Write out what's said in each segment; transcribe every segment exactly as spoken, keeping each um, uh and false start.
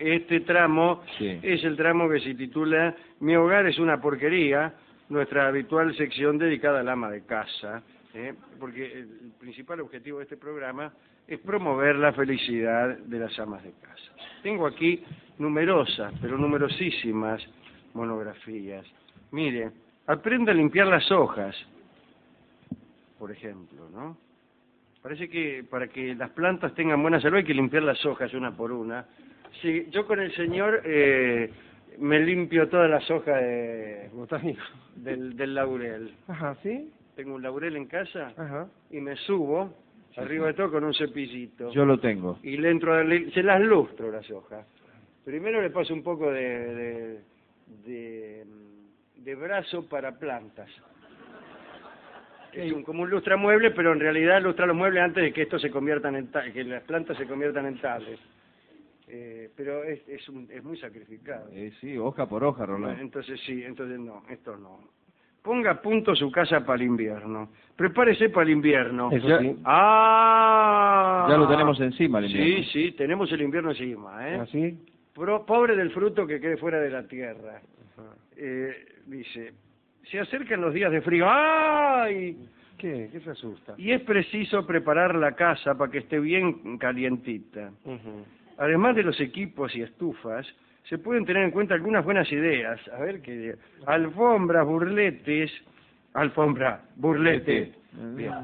este tramo sí. es el tramo que se titula Mi hogar es una porquería, nuestra habitual sección dedicada al ama de casa, ¿eh? Porque el principal objetivo de este programa es promover la felicidad de las amas de casa. Tengo aquí numerosas, pero numerosísimas monografías. Mire, aprenda a limpiar las hojas, por ejemplo, ¿no? Parece que para que las plantas tengan buena salud hay que limpiar las hojas una por una. Sí, yo con el señor eh, me limpio todas las hojas de, botánico del, del laurel. Ajá, ¿sí? Tengo un laurel en casa. Ajá. Y me subo, sí, arriba de todo con un cepillito. Yo lo tengo. Y le entro, a, le, se las lustro las hojas. Primero le paso un poco de, de, de, de brazo para plantas. Es un, como un lustramueble, pero en realidad lustra los muebles antes de que estos se conviertan en ta que las plantas se conviertan en tales. Eh, pero es, es, un, es muy sacrificado. Eh, sí, hoja por hoja, Rolando. Entonces sí, entonces no, esto no. Ponga a punto su casa para el invierno. Prepárese para el invierno. Eso ya, sí. Ah, ya lo tenemos encima el invierno. Sí, sí, tenemos el invierno encima, ¿eh? ¿Así? Pro, pobre del fruto que quede fuera de la tierra. Eh, dice, se acercan los días de frío. ¡Ay! ¿Qué? ¿Qué se asusta? Y es preciso preparar la casa para que esté bien calientita. Uh-huh. Además de los equipos y estufas, se pueden tener en cuenta algunas buenas ideas. A ver qué... Alfombras, burletes... Alfombra, burlete. Bien.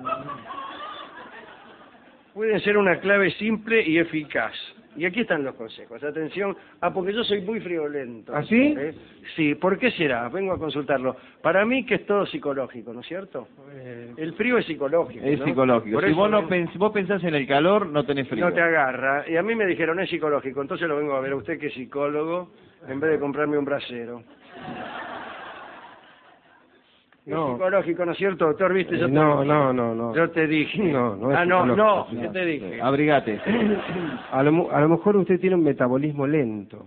Pueden ser una clave simple y eficaz. Y aquí están los consejos. Atención. Ah, porque yo soy muy friolento. ¿Ah, sí? ¿Eh? Sí, ¿por qué será? Vengo a consultarlo. Para mí que es todo psicológico, ¿no es cierto? Eh, El frío es psicológico, Es ¿no? psicológico. Por Si eso vos, no me- pens vos pensás en el calor, no tenés frío. no te agarra. Y a mí me dijeron, es psicológico. Entonces lo vengo a ver a usted que es psicólogo, en vez de comprarme un brasero. No. Es psicológico, ¿no es cierto, doctor? ¿Viste? Yo eh, te- no, no, no, no. Yo te dije. No, no es Ah, no, no, psicológico, yo te dije. Abrigate. A lo, mu- a lo mejor usted tiene un metabolismo lento.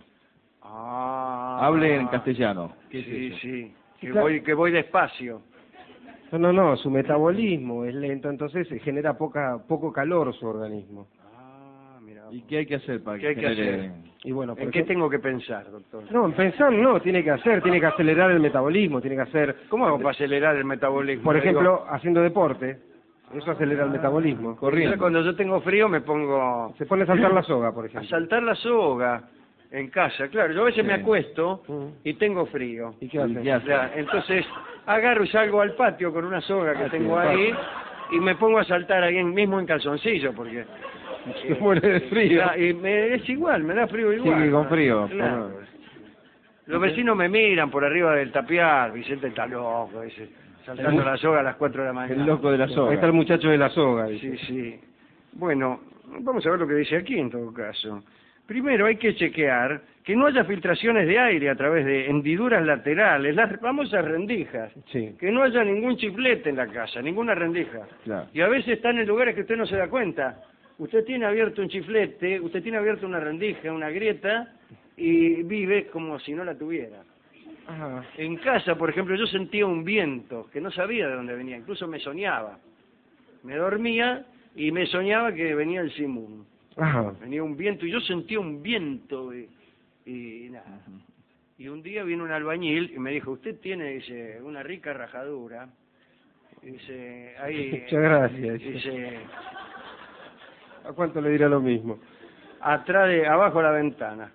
Ah. Hable en castellano. Sí, sí, sí. Que Claro. voy, que voy despacio. No, no, no, su metabolismo es lento, entonces se genera poca, poco calor su organismo. Ah, mira. ¿Y qué hay que hacer para ¿Qué hay que genere- hacer? Y bueno, por ¿En qué ejemplo- tengo que pensar, doctor? No, en pensar no, tiene que hacer, tiene que acelerar el metabolismo, tiene que hacer... ¿Cómo hago para acelerar el metabolismo? Por Le digo, ejemplo, haciendo deporte, eso acelera el metabolismo. yo cuando yo tengo frío me pongo Se pone a saltar la soga, por a ejemplo. saltar la soga en casa. Claro, yo a veces Sí. me acuesto Mm. y tengo frío. ¿Y qué hace? ¿Qué hace? Ya, entonces agarro y salgo al patio con una soga que Ah, tengo sí, ahí y me pongo a saltar ahí en- mismo en calzoncillo porque Se muere de frío. Ya, y me, es igual, me da frío igual. Sí, con frío. Claro. Los vecinos me miran por arriba del tapial, Vicente está loco, dice, saltando la soga a las cuatro de la mañana. El loco de la Ahí está soga. el muchacho de la soga. dice. Sí, sí. Bueno, vamos a ver lo que dice aquí en todo caso. Primero hay que chequear que no haya filtraciones de aire a través de hendiduras laterales, las famosas rendijas. Sí. Que no haya ningún chiflete en la casa, ninguna rendija. Claro. Y a veces están en lugares que usted no se da cuenta. Usted tiene abierto un chiflete, usted tiene abierto una rendija, una grieta, y vive como si no la tuviera. Ajá. En casa, por ejemplo, yo sentía un viento que no sabía de dónde venía, incluso me soñaba. Me dormía y me soñaba que venía el simún. Ajá. Venía un viento y yo sentía un viento y, y nada. Y un día vino un albañil y me dijo, usted tiene, dice, una rica rajadura. Dice, ahí... Muchas gracias. Dice, ¿A cuánto le dirá lo mismo? atrás de, abajo de la ventana.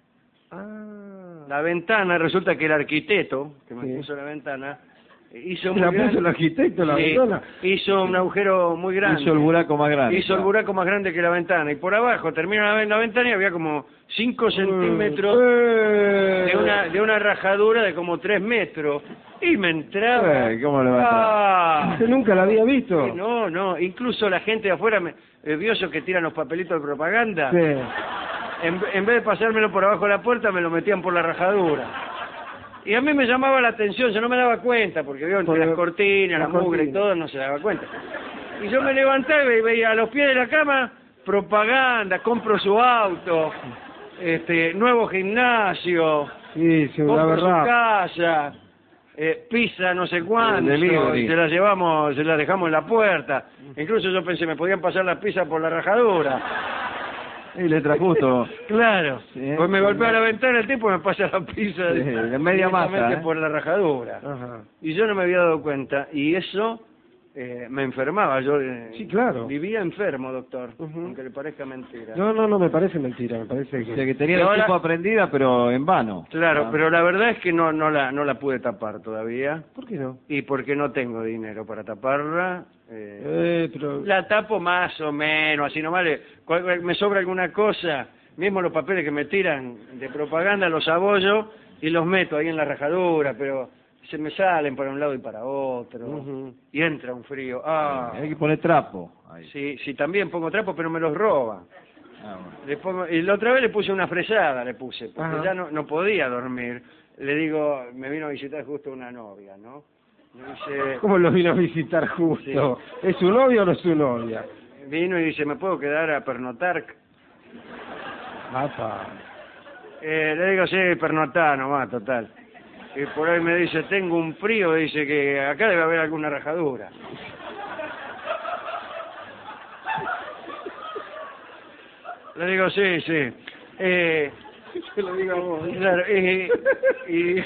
Ah. La ventana, resulta que el arquitecto, que me Sí. puso la ventana, hizo muy ¿La gran- puso el arquitecto la Sí, ventana? hizo un agujero muy grande. Hizo el buraco más grande. Hizo el buraco más grande que la ventana. Y por abajo termina la, la ventana y había como cinco centímetros Eh. de una, de una rajadura de como tres metros. Y me entraba... Eh, ¿cómo le va a entrar? Ah, ¿Usted nunca la había visto? no, no, incluso la gente de afuera, me, eh, vio esos que tiran los papelitos de propaganda. Sí. En, en vez de pasármelo por abajo de la puerta, me lo metían por la rajadura. Y a mí me llamaba la atención, yo no me daba cuenta, porque vio entre Porque- las cortinas, la las mugre y cortinas. todo, no se daba cuenta. Y yo me levantaba y veía a los pies de la cama propaganda, compro su auto, este, nuevo gimnasio, Sí, sí, la compro su verdad. casa, eh, pizza no sé cuánto, Delivery. y se la llevamos, se la dejamos en la puerta. Incluso yo pensé, me podían pasar las pizzas por la rajadura. Y letra justo. Claro, Sí. pues me golpea la ventana el tipo y me pasa la pizza Sí, de media masa, directamente ¿eh? por la rajadura. Ajá. Y yo no me había dado cuenta, y eso eh, me enfermaba. Yo eh, Sí, claro. vivía enfermo, doctor, Ujú. aunque le parezca mentira. No, no, no me parece mentira, me parece O sea, que... que tenía Y la ahora- estufa prendida, pero en vano. Claro, Ah. pero la verdad es que no no la no la pude tapar todavía, ¿Por qué no? y porque no tengo dinero para taparla. eh, Eh, pero... La tapo más o menos, así nomás le- cual- me sobra alguna cosa, mismo los papeles que me tiran de propaganda los abollo y los meto ahí en la rajadura, pero se me salen para un lado y para otro, Ujú. y entra un frío. Ah, Hay que poner trapo. Ahí. sí, sí, también pongo trapo, pero me los roban. Ah, bueno. Le pongo, y la otra vez le puse una fresada, le puse, porque Ajá. ya no, no podía dormir. Le digo, me vino a visitar justo una novia, ¿no? Me dice, ¿Cómo lo vino a visitar justo? ¿Es su novio o no es su novia? vino y dice, ¿me puedo quedar a pernotar? Apa. Eh, le digo, sí, pernotá nomás, total. Y por ahí me dice, tengo un frío, dice que acá debe haber alguna rajadura. Le digo, sí, sí. Eh, Se lo digo a vos. claro, y... y...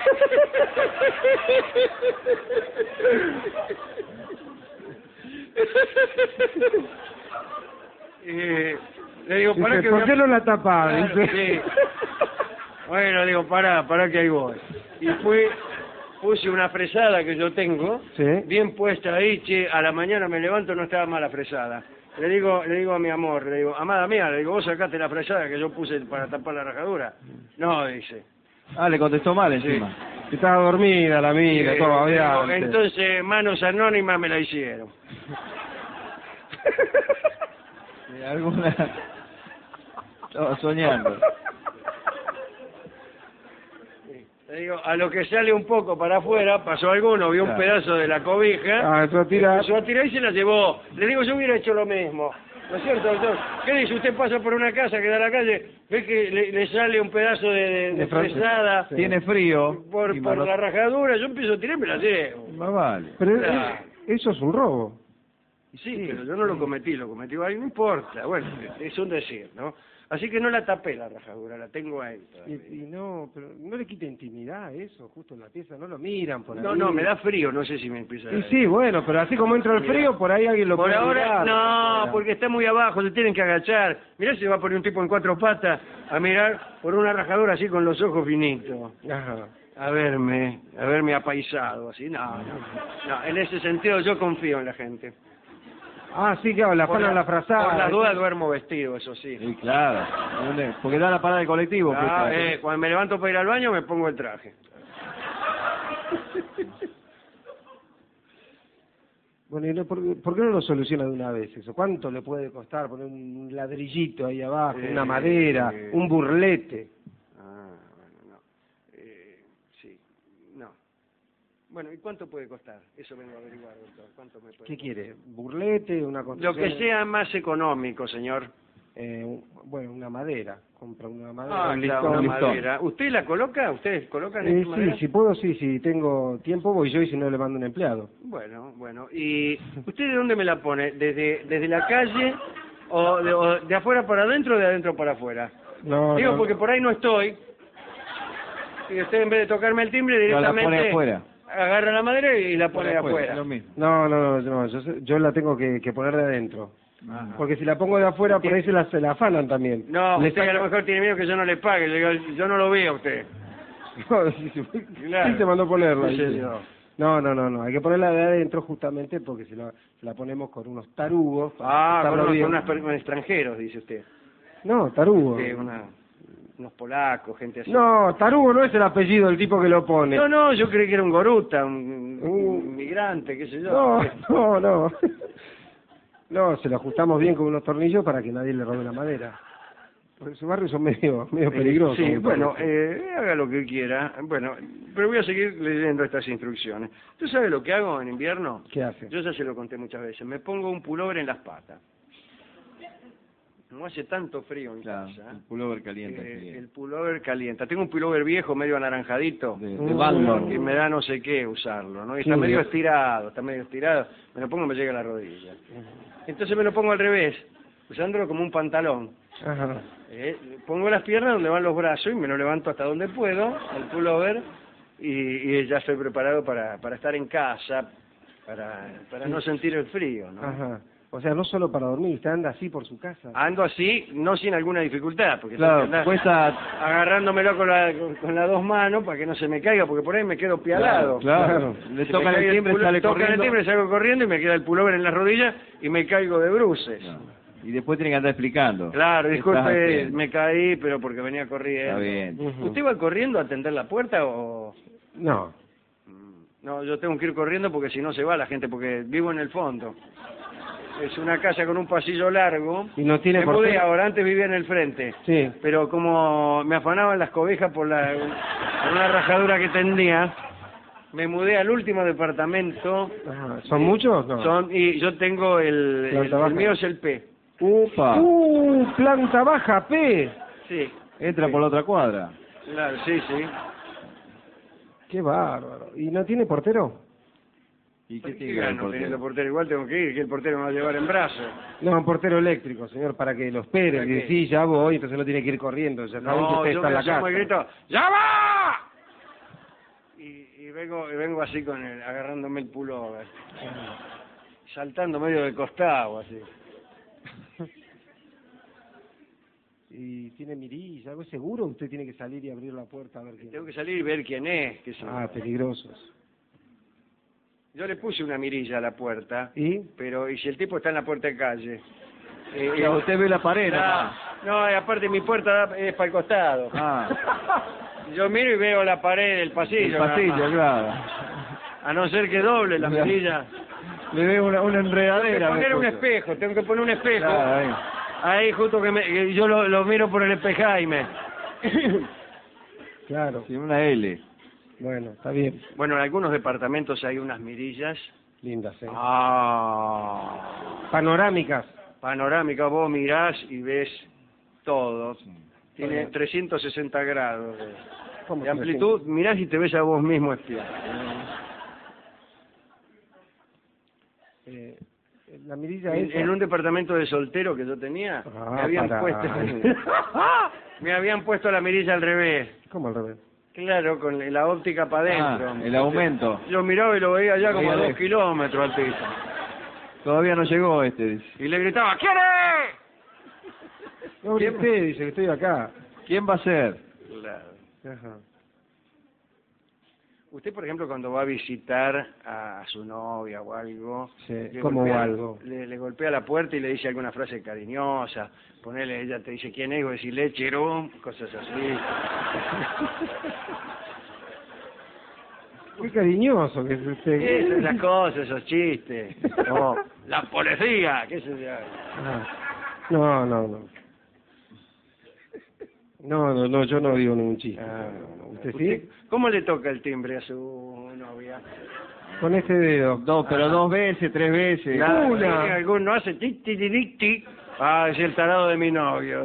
Eh, le digo, para Dice, que ¿por voy a- qué no la tapás? Claro, Dice. sí. Bueno, digo, pará, pará que ahí voy. Y fui, puse una fresada que yo tengo, Sí. bien puesta ahí, che, a la mañana me levanto, no estaba mala fresada. Le digo, le digo a mi amor, le digo, amada mía, le digo, vos sacaste la fresada que yo puse para tapar la rajadura. No, dice. Ah, le contestó mal encima. Estaba dormida la amiga, Eh, todavía. digo, antes. entonces, manos anónimas me la hicieron. Eh, alguna... Estaba soñando. Le digo, a lo que sale un poco para afuera, pasó alguno, vio un Claro. pedazo de la cobija, Ah, empezó a tirar. empezó a tirar y se la llevó. Le digo, yo hubiera hecho lo mismo. ¿No es cierto, doctor? ¿Qué dice? Usted pasa por una casa que da a la calle, ve que le, le sale un pedazo de, de, de De frase. fresada Sí. Tiene frío. por, y por malo- la rajadura, yo empiezo a tirar y me la llevo. Más vale. Pero Claro. eh, eso es un robo. Sí, pero yo no lo cometí, lo cometí ahí, no importa. Bueno, es un decir, ¿no? Así que no la tapé la rajadura, la tengo ahí todavía. Y, y no, pero no le quita intimidad eso, justo en la pieza, no lo miran por ahí. No, no, me da frío, no sé si me empieza a Y sí, bueno, pero así como entra el frío, por ahí alguien lo Por puede ahora, mirar. no, porque está muy abajo, se tienen que agachar. Mirá si va a poner un tipo en cuatro patas a mirar por una rajadura así con los ojos finitos. Ajá. A verme, a verme apaisado, así. No, no, no, en ese sentido yo confío en la gente. Ah, sí, claro, la Por fan a la frazada. Por las dudas duermo vestido, eso sí. Sí, claro. ¿Dónde? Porque da la parada del colectivo. Ah, pues, eh, cuando me levanto para ir al baño me pongo el traje. Bueno, ¿y no, por, por qué no lo soluciona de una vez eso? ¿Cuánto le puede costar poner un ladrillito ahí abajo, Eh, una madera, eh. un burlete? Ah, bueno, no. Eh, sí, no. Bueno, ¿y cuánto puede costar? Eso vengo a averiguar, doctor. ¿Cuánto me puede ¿Qué costar? quiere? ¿Burlete? ¿Una Lo construcción? que sea más económico, señor. Eh, un- bueno, una madera. Compra una madera. Ah, un claro, listón. una listón. madera. ¿Usted la coloca? ¿Ustedes colocan Eh, esta madera? sí, si puedo, sí, si tengo tiempo voy yo y si no le mando un empleado. Bueno, bueno. ¿Y usted de dónde me la pone? ¿Desde desde la calle o de, o de afuera para adentro o de adentro para afuera? No, Digo, no, porque por ahí no estoy. Y usted en vez de tocarme el timbre No, la directamente pone afuera. agarra la madera y la pone Pone afuera, afuera. es lo mismo. no, no, no, no, yo, sé- yo la tengo que, que poner de adentro. Ajá. Porque si la pongo de afuera, por ahí se la, se la afanan también. No, Le usted a lo saca- mejor tiene miedo que yo no le pague. Le digo, yo no lo vi a usted. No, sí, sí. Claro. ¿Quién te mandó ponerla? Sí, Dice. señor. No, no, no, no, hay que ponerla de adentro justamente porque si la, se la ponemos con unos tarugos. para Ah, con estarlo unos, bien. con unas per- con extranjeros, dice usted. No, tarugo. Sí, una- unos polacos, gente así. No, tarugo no es el apellido del tipo que lo pone. No, no, yo creí que era un goruta, un, Uh. un migrante, qué sé yo. No, no, no. No, se lo ajustamos bien con unos tornillos para que nadie le robe la madera. Porque sus barrios son medio, medio Eh, peligrosos. Sí, me bueno, parece. eh, haga lo que quiera. Bueno, pero voy a seguir leyendo estas instrucciones. ¿Tú sabes lo que hago en invierno? ¿Qué hace? Yo ya se lo conté muchas veces. Me pongo un pullover en las patas. No hace tanto frío en Claro, casa. el pullover caliente. Eh, sí. el pullover calienta. Tengo un pullover viejo, medio anaranjadito. De, Mm. de Bangor. Y me da no sé qué usarlo, ¿no? Y Sí, está medio de- estirado, está medio estirado. Me lo pongo y me llega a la rodilla. Entonces me lo pongo al revés, usándolo como un pantalón. Ajá. Eh, pongo las piernas donde van los brazos y me lo levanto hasta donde puedo, el pullover, y, y ya estoy preparado para, para estar en casa, para, para no sentir el frío, ¿no? Ajá. O sea, no solo para dormir, usted anda así por su casa. Ando así, no sin alguna dificultad, porque tengo que Claro, andar cuesta... agarrándomelo con, la, con, con las dos manos para que no se me caiga, porque por ahí me quedo pialado. Claro, Claro. le Se tocan me el cae timbre, pulo- sale tocan corriendo. el timbre, salgo corriendo y me queda el pullover en las rodillas y me caigo de bruces. No. Y después tiene que andar explicando. Claro, ¿Qué disculpe, estás haciendo? me caí, pero porque venía corriendo. Está bien. Ujú. ¿Usted va corriendo a atender la puerta o...? No. No, yo tengo que ir corriendo porque si no se va la gente, porque vivo en el fondo. Es una casa con un pasillo largo. Y no tiene Me por mudé qué- ahora, antes vivía en el frente. Sí. Pero como me afanaban las cobijas por la por una rajadura que tenía, me mudé al último departamento. Ajá. ¿Son muchos? No. Son y yo tengo el, Planta el, el baja. mío es el P. Upa, ¡Uh! Planta baja, P. Sí, entra por la otra cuadra. claro, sí, sí. Qué bárbaro. ¿Y no tiene portero? ¿Y qué ¿Qué tiene que ver el gano teniendo portero? portero? Igual tengo que ir, que el portero me va a llevar en brazos. No, un portero eléctrico, señor, para que lo espere. ¿Para Y qué? sí, ya voy, entonces no tiene que ir corriendo. Ya saben que No, usted yo está en me la casa. llamo y grito, ¡ya va! Y, y vengo y vengo así con el, agarrándome el pullover, saltando medio de costado, así. ¿Y tiene mirilla, algo seguro? Usted tiene que salir y abrir la puerta a ver quién Tengo que salir y ver quién es. Qué sé yo. Ah, peligrosos. Yo le puse una mirilla a la puerta, ¿Y? pero ¿y si el tipo está en la puerta de calle? Eh, O sea, usted ve la pared, ah, no, y aparte mi puerta da- es para el costado. Ah, Yo miro y veo la pared del pasillo. el nada pasillo, más. claro. A no ser que doble la mirilla. Le veo una, una Tengo que enredadera. poner me un puso. espejo, tengo que poner un espejo. Claro, ahí. Ahí justo que, me, que yo lo, lo miro por el espejaime. Claro. Sí, una L. Bueno, está bien. Bueno, en algunos departamentos hay unas mirillas. Lindas, ¿eh? Ah. Panorámicas. Panorámica, vos mirás y ves todo. Tiene trescientos sesenta grados de, ¿Cómo de amplitud. Mirás y te ves a vos mismo espiar. Eh, la mirilla En, esa... en un departamento de soltero que yo tenía, Ah, me habían para. puesto me habían puesto la mirilla al revés. ¿Cómo al revés? Claro, con la óptica para adentro. Ah, el aumento. Yo miraba y lo veía ya como a Veía dos lejos. kilómetros al piso. Todavía no llegó este, dice. Y le gritaba, ¿quién es? No grité, dice que estoy acá. ¿Quién va a ser? Claro. Ajá. Usted, por ejemplo, cuando va a visitar a su novia o algo, Sí, le ¿cómo golpea- algo? Le, le golpea la puerta y le dice alguna frase cariñosa, ponele, ella te dice quién es, y vos decís lechero, cosas así. Qué cariñoso que es usted. Esas las cosas, esos chistes. No, la policía, qué sé yo. Ah. No, no, no. No, no, no, yo no digo ningún chiste. Ah, No, no. ¿Usted ¿Usted sí? ¿Cómo le toca el timbre a su novia? Con este dedo. Dos, pero dos veces, tres veces. Claro, Una. sí, alguno hace tic, tic, tic, tic. Ah, es el tarado de mi novio.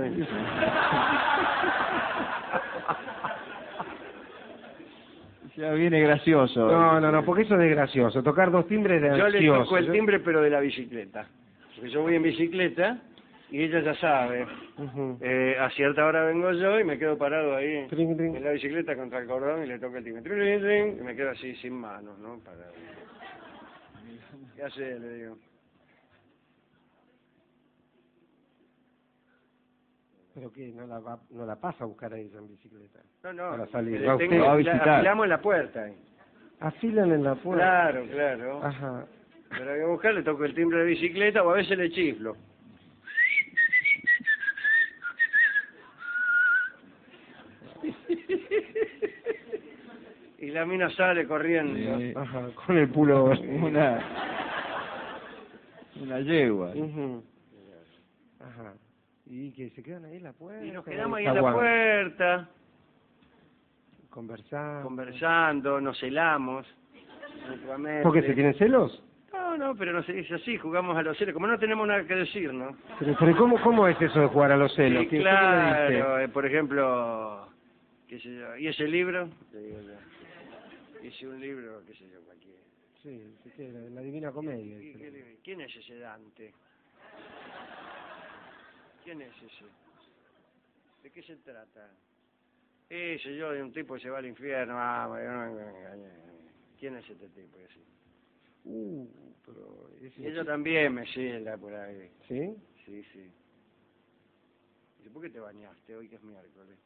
Ya viene gracioso. No, no, no, porque eso es de gracioso. Tocar dos timbres de Yo le gracioso. toco el timbre, pero de la bicicleta. Porque yo voy en bicicleta y ella ya sabe. Ujú. Eh, a cierta hora vengo yo y me quedo parado ahí Trin, trin. en la bicicleta contra el cordón y le toco el timbre. Trin, trin, trin, y me quedo así sin manos, ¿no? Parado. ¿Qué hace? Le digo. Pero que no la va, no la pasa a buscar a ella en bicicleta. No, no. Para salir. le Va tengo- usted a la- visitar. afilamos en la puerta. ahí. Afilan en la puerta. Claro, claro. Ajá. Pero hay que buscar, le toco el timbre de bicicleta o a veces le chiflo. Y la mina sale corriendo. Sí. Ajá, con el pulo. Una, una yegua. Ujú. Ajá. Y que se quedan ahí en la puerta. Y nos quedamos ahí en la Zaguán. puerta, Conversando. conversando, nos celamos mutuamente. ¿Por qué se tienen celos? No, no, pero no se dice así, jugamos a los celos. Como no tenemos nada que decir, ¿no? Pero, pero ¿cómo, ¿cómo es eso de jugar a los celos? Sí, ¿Qué- qué le dice? claro, eh, por ejemplo, qué sé yo, ¿y ese libro? Le digo yo. Hice un libro, qué sé yo, cualquiera. Sí, sí, que la, la Divina Comedia. ¿Y dice. qué le- ¿Quién es ese Dante? ¿Quién es ese? ¿De qué se trata? Ese yo de un tipo que se va al infierno. Ah, bueno, ¿quién es este tipo? Y así. Uh, pero... ese- Y ella también me cela por ahí. ¿Sí? Sí, sí. Dice, ¿por qué te bañaste hoy que es miércoles?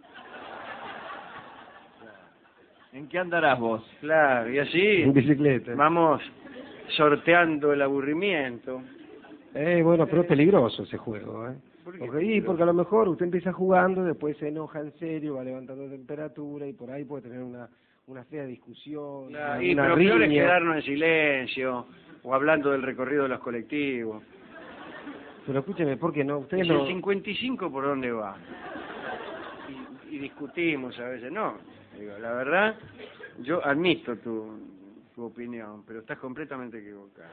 Claro, ¿En qué andarás vos? claro, y así En bicicleta. vamos sorteando el aburrimiento. Eh, bueno, pero es peligroso ese juego, ¿eh? ¿Por qué Porque, y peligroso? porque a lo mejor usted empieza jugando, después se enoja en serio, va levantando temperatura y por ahí puede tener una, una fea discusión, Claro, una, y una pero peor es riña. quedarnos en silencio o hablando del recorrido de los colectivos. Pero escúcheme, ¿por qué no? Usted Dice, no... ¿el cincuenta y cinco por dónde va? Y, y discutimos a veces. No, digo, la verdad, yo admito tu, tu opinión, pero estás completamente equivocado.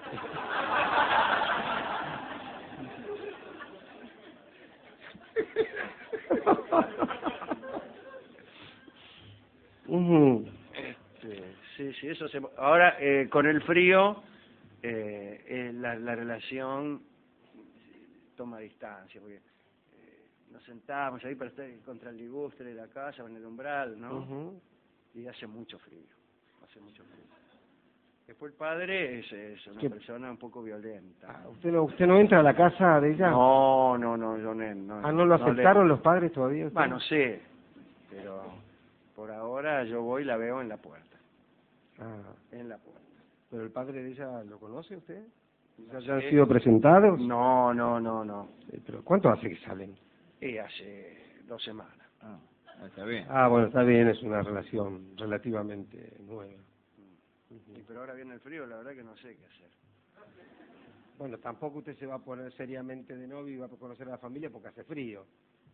Ujú. Este, sí, sí, eso se... Ahora, eh, con el frío, eh, eh, la, la relación toma distancia, porque eh, nos sentamos ahí para estar contra el ligustre de la casa, en el umbral, ¿no? Ujú. Y hace mucho frío, hace mucho frío. Después el padre es, es una ¿Qué? persona un poco violenta. Ah, ¿Usted no, usted no entra a la casa de ella? No, no, no, yo no, no. Ah, ¿no lo le- aceptaron los padres todavía? usted? Bueno, sí, pero por ahora yo voy y la veo en la puerta, Ah, en la puerta. ¿pero el padre de ella lo conoce usted? No ¿Ya han sé. sido presentados? No, no, no, no. Eh, ¿Pero cuánto hace que salen? Y hace dos semanas. Ah, está bien. Ah, bueno, está bien, es una relación relativamente nueva. Y pero ahora viene el frío, la verdad que no sé qué hacer. Bueno, tampoco usted se va a poner seriamente de novio y va a conocer a la familia porque hace frío.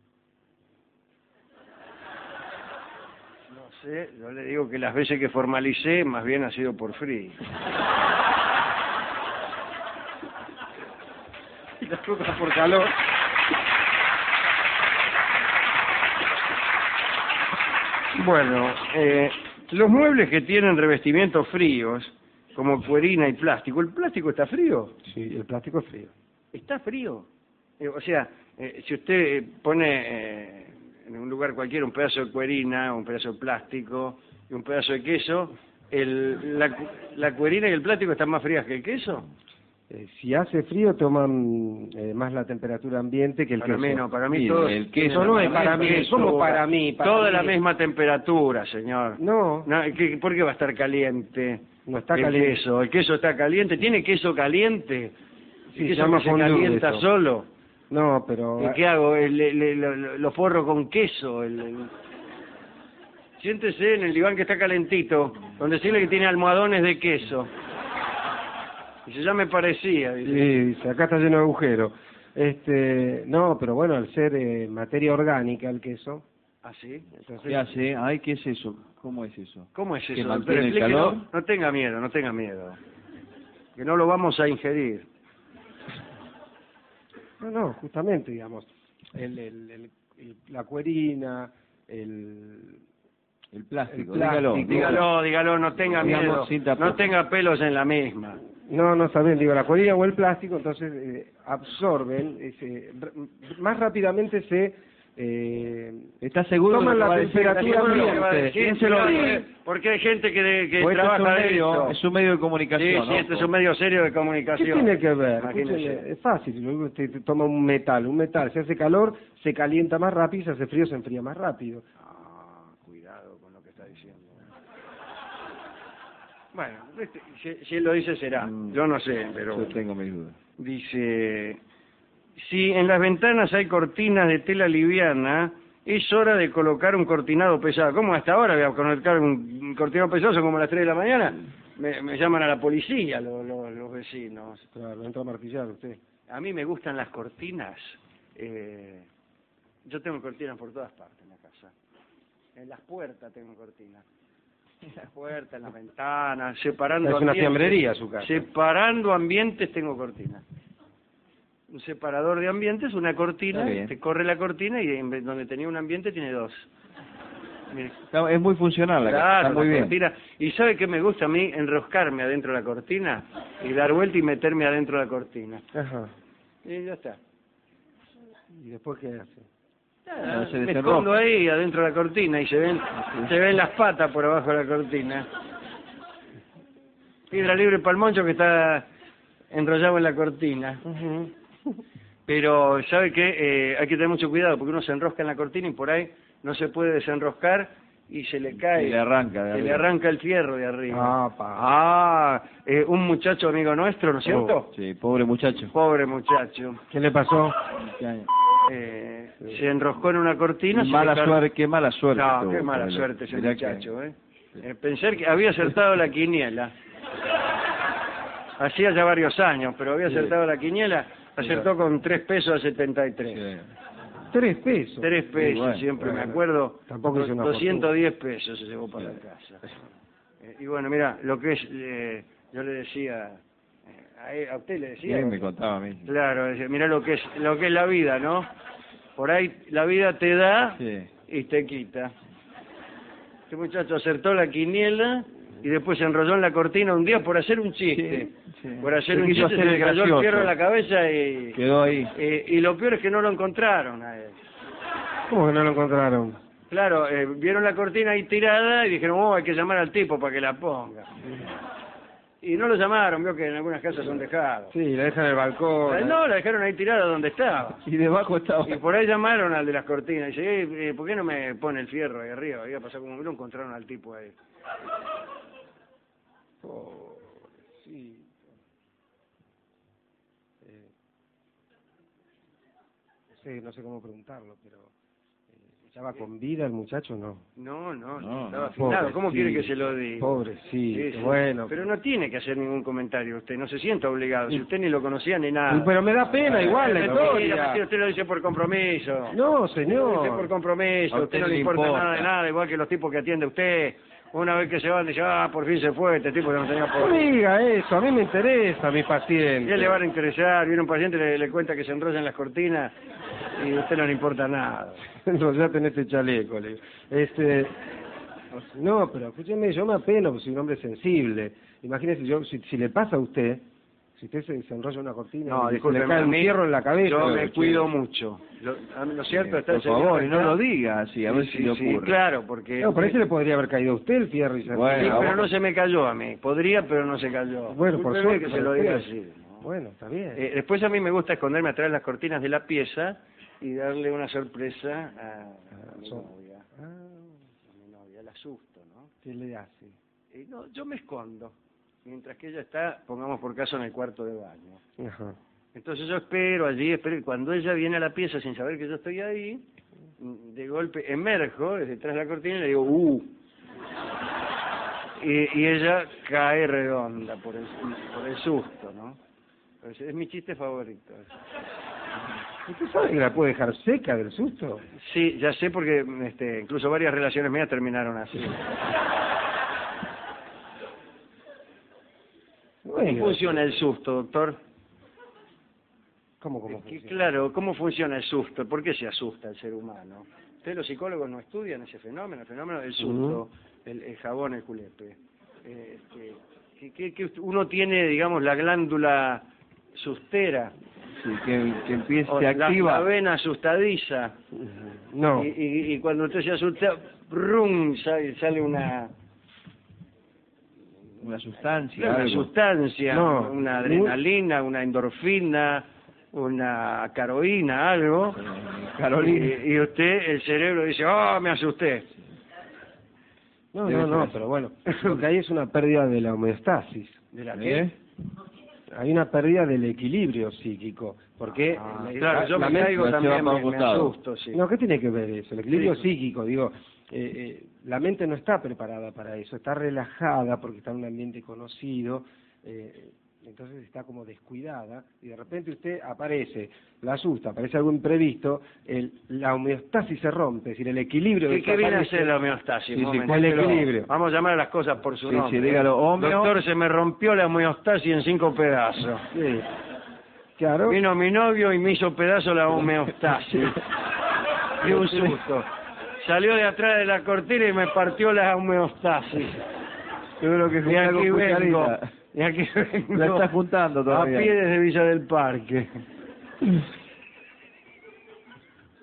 No sé, yo le digo que las veces que formalicé, más bien ha sido por frío. Y las otras por calor. Bueno, eh, los muebles que tienen revestimientos fríos, como cuerina y plástico, ¿el plástico está frío? Sí, el plástico es frío. ¿Está frío? Eh, o sea, eh, si usted eh, pone eh, en un lugar cualquiera un pedazo de cuerina, un pedazo de plástico y un pedazo de queso, el, la, cu- la cuerina y el plástico están más frías que el queso. Eh, si hace frío toman eh, más la temperatura ambiente que el Para queso. mí no, para mí Sí, todo... el queso Eso no es la para mí, misma ¿cómo Toda- para mí? Para Toda mí. la misma temperatura, señor. No, No, ¿qué- ¿Por qué va a estar caliente? no está el caliente. queso, el queso está caliente, tiene queso caliente, Sí, el se queso llama que se fondue calienta eso. solo. No, pero... ¿Y qué hago? El- le- le- lo, lo forro con queso. El, el- Siéntese en el diván que está calentito, donde decirle que tiene almohadones de queso. Dice, ya me parecía. Dice. Sí, dice, acá está lleno de agujeros. Este, no, pero bueno, al ser eh, materia orgánica el queso, ¿Ah, sí? entonces... ¿Qué hace? Ay, ¿qué es eso? ¿Cómo es eso? ¿Cómo es ¿Que eso? mantiene el Explíquelo. calor? No tenga miedo, no tenga miedo. Que no lo vamos a ingerir. No, no, justamente, digamos, el, el, el- el- la cuerina, el... El plástico, El dígalo. plástico. Dígalo, dígalo, no tenga Digamos, miedo. sin tapujos. No tenga pelos en la misma. No, no saben, digo, la cuerina o el plástico, entonces eh, absorben, ese, r- más rápidamente se... Eh, ¿Estás seguro Toman de lo que la va a decir? temperatura ¿Estás seguro de lo que va a ambiente. decir? Sí, se lo- Sí. porque hay gente que, de- que Pues este es trabaja un de medio, esto. es un medio de Sí, comunicación, sí, ¿no? este es un medio serio de ¿Qué comunicación. tiene que ver? Imagínese. Escúcheme, es fácil, luego usted te toma un metal, un metal, se hace calor, se calienta más rápido, se hace frío, se enfría más rápido. Ah, cuidado con lo que está diciendo. Bueno, este, si, si él lo dice será. Mm. Yo no sé, pero Yo tengo mis dudas. dice, si en las ventanas hay cortinas de tela liviana, es hora de colocar un cortinado pesado. ¿Cómo hasta ahora voy a colocar un un cortinado pesado? Son como las tres de la mañana. Me, me llaman a la policía los, los, los vecinos. Claro, entra a martillar usted. A mí me gustan las cortinas. Eh, yo tengo cortinas por todas partes en la casa. En las puertas tengo cortinas. En las puertas, en las ventanas, separando Es una ambientes. fiambrería su casa. Separando ambientes tengo cortinas. Un separador de ambientes, una cortina, Está bien. te corre la cortina y en vez- donde tenía un ambiente tiene dos. Mire, Está- es muy funcional la casa, claro, está muy la bien. cortina. ¿Y sabe qué me gusta a mí? Enroscarme adentro de la cortina y dar vuelta y meterme adentro de la cortina. Ajá. Y ya está. ¿Y después qué hace? Ah, se me desenrosca. escondo ahí adentro de la cortina y se ven, se ven las patas por abajo de la cortina. Piedra libre para el moncho que está enrollado en la cortina. Ujú. Pero, ¿sabe qué? Eh, hay que tener mucho cuidado porque uno se enrosca en la cortina y por ahí no se puede desenroscar y se le cae. Y le arranca de se le arriba. arranca el fierro de arriba. Ah, pa. Ah, eh, un muchacho amigo nuestro, ¿no es cierto? Oh, sí, pobre muchacho. Pobre muchacho. ¿Qué le pasó? Eh, se enroscó en una cortina. se Mala le car- suerte, qué mala suerte. No, tuvo, qué mala pobre. suerte ese Mirá que- muchacho, ¿eh? Eh, Pensé que había acertado la quiniela. Hacía ya varios años, pero había acertado la quiniela. Acertó con tres pesos a setenta y tres. Sí. Tres pesos. Tres pesos, bueno, siempre bueno. me acuerdo. Tampoco es una doscientos diez pesos se llevó para la casa. Eh, y bueno, mira, lo que es, eh, yo le decía, eh, a, él- a usted le Sí, decía. me contaba a mí. Claro, decía, mira lo que es, lo que es la vida, ¿no? Por ahí la vida te da Sí. y te quita. Este muchacho acertó la quiniela y después se enrolló en la cortina un día por hacer un chiste. Sí, sí. Por hacer Se un quiso chiste hacer se el le cayó el gracioso. fierro en la cabeza y, Quedó ahí. eh, y lo peor es que no lo encontraron a él. ¿Cómo que no lo encontraron? Claro, eh, vieron la cortina ahí tirada y dijeron, oh, hay que llamar al tipo para que la ponga. Y no lo llamaron, vio que en algunas casas son dejados. Sí, la dejan en el balcón. Eh, No, la dejaron ahí tirada donde estaba. Y debajo estaba. Y por ahí llamaron al de las cortinas. Y dice, eh, eh, ¿por qué no me pone el fierro ahí arriba? Iba a pasar como no encontraron al tipo ahí. Pobrecito. Eh, no sé, no sé cómo preguntarlo, pero eh, ¿estaba con vida el muchacho o no? No, no, No, estaba no, afinado. ¿Cómo quiere pobrecito, que se lo diga? Pobrecito, Sí, sí. bueno. Pero no tiene que hacer ningún comentario usted, no se sienta obligado. Si usted ni lo conocía ni nada. Y- Pero me da pena igual la Pero mira, historia. si usted lo dice por compromiso. No, Usted por señor. compromiso, A a usted usted no no le le importa, importa. nada de nada, igual que los tipos que atiende usted. Una vez que se van, dice, ah, por fin se fue, este tipo que no tenía No por... diga eso, a mí me interesa mi Y paciente. él le van a interesar, viene un paciente, le, le cuenta que se enrollan las cortinas y a usted no le importa nada. Enrollate en este chaleco, le digo. Este, no, pero escúcheme, yo me apeno, porque soy un hombre sensible. Imagínese, yo, si, si le pasa a usted, si usted se, se enrolla una cortina No, y se disculpe, le cae un fierro en la cabeza. Yo me che, cuido mucho. Lo, a mí, ¿lo cierto? Está Por el señor favor, y no acá. lo diga así, a ver Sí, si le sí, ocurre. claro, porque... No, por ahí se le podría haber caído a usted el fierro y se Bueno, Sí, a pero vos- no se me cayó a mí. Podría, pero no se cayó. Bueno, por Discúlpeme suerte. que se lo para diga usted. así. ¿no? Bueno, está bien. Eh, después a mí me gusta esconderme atrás de las cortinas de la pieza y darle una sorpresa a, a mi so- novia. Ah, A mi novia, la asusto, ¿no? ¿qué le hace? Eh, no, yo me escondo, mientras que ella está, pongamos por caso, en el cuarto de baño. Ajá. Entonces yo espero allí, espero, y cuando ella viene a la pieza sin saber que yo estoy ahí, de golpe emerjo desde detrás de la cortina y le digo, ¡uh! Y, y ella cae redonda por el, por el susto, ¿no? Es, es mi chiste favorito. ¿Usted sabe que la puede dejar seca del susto? Sí, ya sé porque este, incluso varias relaciones mías terminaron así. ¿Cómo Bueno, funciona el susto, doctor? ¿Cómo, cómo Que, funciona? claro, ¿cómo funciona el susto? ¿Por qué se asusta el ser humano? Ustedes los psicólogos no estudian ese fenómeno, el fenómeno del susto, el, el jabón, el culepe. Eh, este, que, que, que uno tiene, digamos, la glándula sustera, Sí, que, que empiece, o se la, la activa. vena asustadiza, No. y, y, y cuando usted se asusta, ¡brum! sale, sale una, Una sustancia. una algo. sustancia, No. una adrenalina, una endorfina, una caroína, algo. Carolina. Y, y usted, el cerebro dice, oh, me asusté. No, Debe no, no, ser. pero bueno, porque ahí es una pérdida de la homeostasis. ¿De la ¿Eh? qué? Hay una pérdida del equilibrio psíquico, porque Ah, la- claro, yo la me mente- caigo se va también, para me, un me costado. asusto, sí. No, ¿qué tiene que ver eso? El equilibrio Sí. psíquico, digo, eh, eh, la mente no está preparada para eso, está relajada porque está en un ambiente conocido, eh, entonces está como descuidada y de repente usted aparece, la asusta, aparece algo imprevisto, el, la homeostasis se rompe, es decir, el equilibrio ¿Qué, qué viene a desaparece. ser la homeostasis? Sí, Un sí, momento. ¿cuál es el equilibrio? Vamos a llamar a las cosas por su Sí, nombre. sí, dígalo, homeo. Doctor, se me rompió la homeostasis en cinco pedazos. Sí. Claro. Vino mi novio y me hizo pedazo la homeostasis. De un susto. Salió de atrás de la cortina y me partió la homeostasis. Yo creo que Y juega aquí con vengo. cucharita. Y aquí vengo. La está juntando A todavía. pie desde Villa del Parque.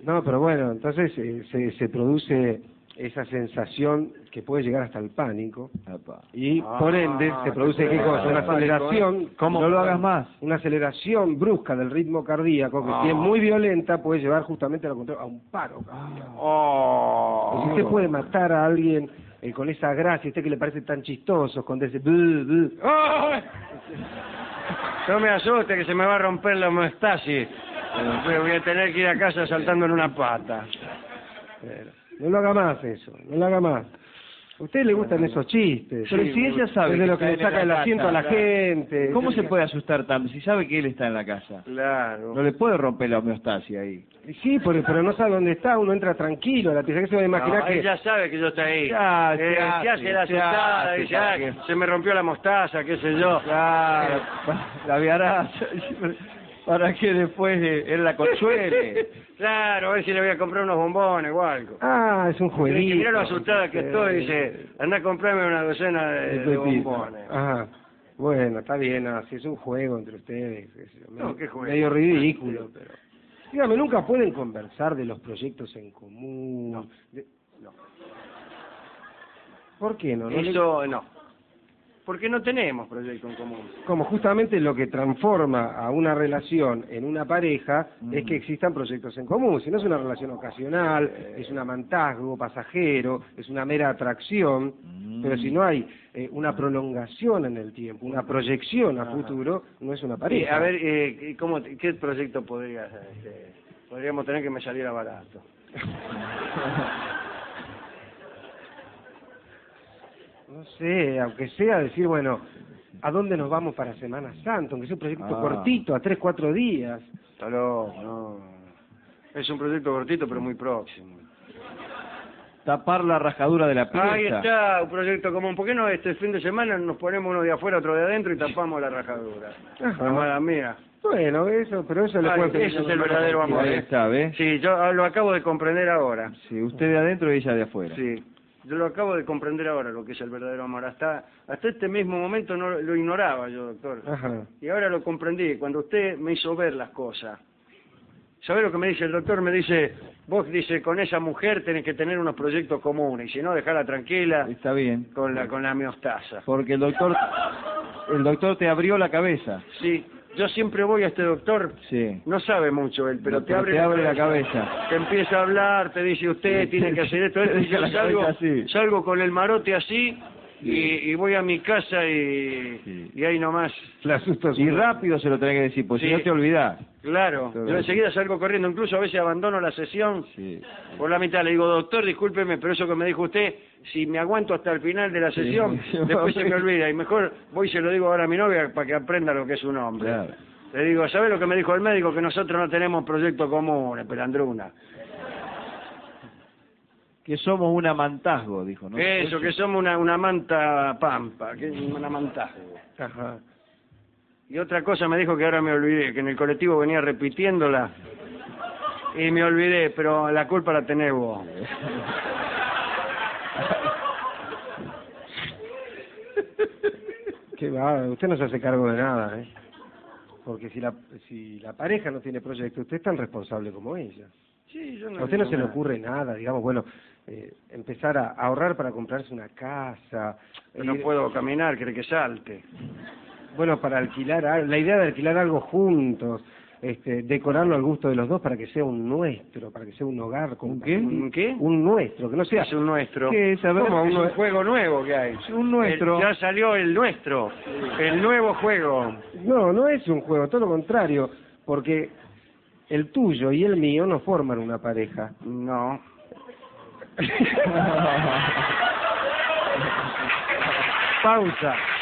No, pero bueno, entonces eh, se, se produce esa sensación que puede llegar hasta el pánico Apa. y Ah, por ende se produce ¿qué cosa? Una aceleración, ¿Cómo? No lo hagas más. una aceleración brusca del ritmo cardíaco que Ah. si es muy violenta puede llevar justamente a, lo contrario, a un paro cardíaco. Oh. Si usted puede matar a alguien eh, con esa gracia, usted que le parece tan chistoso, con ese blu, blu. ¡Ay! No me asuste que se me va a romper la homeostasis. Eh, Voy a tener que ir a casa saltando en una pata. Pero no lo haga más eso, no lo haga más. A usted le gustan esos chistes. Pero Sí, si ella sabe es de que lo que está le en saca la el casa, asiento a la claro. gente. ¿Cómo se puede asustar tanto si sabe que él está en la casa? Claro. No le puede romper la homeostasis ahí. Sí, pero, pero no sabe dónde está, uno entra tranquilo a la pieza, que se va a imaginar No, que... ella sabe que yo estoy ahí. Ya, Eh, se hace, se hace la se asustada, hace dice, para "Ah, que- se me rompió la mostaza, qué sé yo. Claro, la viarás para que después eh, él la consuele. Claro, a ver si le voy a comprar unos bombones o algo. Ah, es un Y jueguito. mira lo asustada que estoy, dice, anda a comprarme una docena de, de bombones. Ajá. Bueno, está bien, así es un juego entre ustedes. qué sé yo, No, medio- ¿qué juego? Medio ridículo, pero... Dígame, ¿nunca pueden conversar de los proyectos en común? No. De- No. ¿Por qué no? ¿No le- Eso no. Porque no tenemos proyecto en común. Como justamente lo que transforma a una relación en una pareja es que existan proyectos en común. Si no es una relación ocasional, es un amantazgo pasajero, es una mera atracción, pero si no hay eh, una prolongación en el tiempo, una proyección a futuro, no es una Sí, pareja. a ver, eh, ¿cómo, ¿qué proyecto podría este, podríamos tener que me saliera barato? No sé, aunque sea decir, bueno, ¿a dónde nos vamos para Semana Santa? Aunque sea un proyecto Ah. cortito, a tres, cuatro días. Está loco, no. Es un proyecto cortito, pero muy próximo. Tapar la rajadura de la pieza. Ahí está, un proyecto común. ¿Por qué no este fin de semana nos ponemos uno de afuera, otro de adentro y tapamos la rajadura? Ajá. Amada mía. Bueno, eso, pero eso le Ay, puede... ese es el verdadero amor. Ahí ¿eh? está, ¿ves? Sí, yo lo acabo de comprender ahora. Sí, usted de adentro y ella de afuera. Sí, yo lo acabo de comprender ahora, lo que es el verdadero amor. Hasta hasta este mismo momento no lo ignoraba yo, doctor. Ajá. Y ahora lo comprendí, cuando usted me hizo ver las cosas. ¿Sabe lo que me dice el doctor? Me dice, vos, dice, con esa mujer tenés que tener unos proyectos comunes, y si no, dejarla tranquila Está bien. con la con la miostaza. Porque el doctor, el doctor te abrió la cabeza. Sí, yo siempre voy a este doctor, Sí. no sabe mucho él, pero No, te pero abre, te la, abre la cabeza. cabeza. Te empieza a hablar, te dice usted, Sí, tiene sí, que hacer esto, esto, te y deja yo la salgo, cabeza así. salgo con el marote así, y, y voy a mi casa y, Sí. y ahí nomás. Le asusto Y rápido se lo tenés que decir, porque Sí. si no te olvidás. Claro, Todo yo eso. enseguida salgo corriendo, incluso a veces abandono la sesión Sí. por la mitad. Le digo, doctor, discúlpeme, pero eso que me dijo usted, si me aguanto hasta el final de la Sí. sesión, después se me olvida. Y mejor voy y se lo digo ahora a mi novia para que aprenda lo que es un hombre. Claro. Le digo, ¿sabe lo que me dijo el médico? Que nosotros no tenemos proyecto común, pelandruna. Que somos un amantazgo, dijo, ¿no? Eso, que somos una, una manta pampa, que es una mantajo. Ajá. Y otra cosa me dijo que ahora me olvidé, que en el colectivo venía repitiéndola y me olvidé, pero la culpa la tenés vos. Qué va, usted no se hace cargo de nada, ¿eh? Porque si la, si la pareja no tiene proyecto, usted es tan responsable como ella. Sí, yo A usted no digo se le nada. ocurre nada, digamos, bueno, eh, empezar a ahorrar para comprarse una casa. Yo no ir- puedo caminar, quiere que salte. Bueno, para alquilar, al- la idea de alquilar algo juntos, este, decorarlo al gusto de los dos para que sea un nuestro, para que sea un hogar. ¿Un qué? ¿Un qué? Un nuestro, que no sea... Es un nuestro. ¿Qué es? A ver, ¿Cómo? un Es un nue- juego nuevo que hay. un nuestro. El- ya salió el nuestro, el nuevo juego. No, no es un juego, todo lo contrario, porque el tuyo y el mío no forman una pareja. No. Pausa.